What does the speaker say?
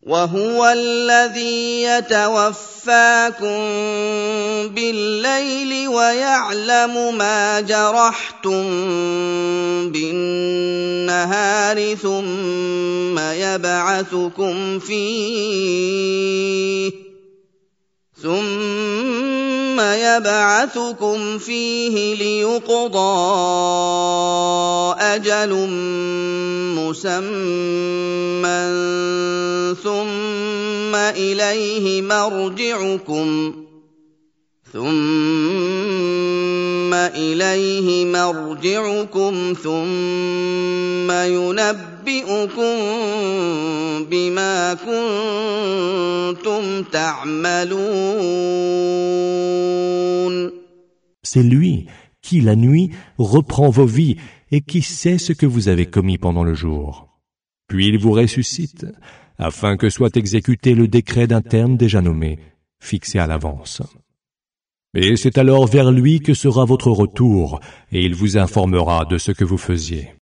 وهو الذي يتوفاكم بالليل ويعلم ما جرحتم بالنهار ثم يبعثكم فيه ليقضى أجل مسمى ثم إليه مرجعكم ثم ينبئكم بما كنتم تعملون. C'est lui qui, la nuit, reprend vos vies et qui sait ce que vous avez commis pendant le jour. Puis il vous ressuscite, afin que soit exécuté le décret d'un terme déjà nommé, fixé à l'avance. Et c'est alors vers lui que sera votre retour, et il vous informera de ce que vous faisiez.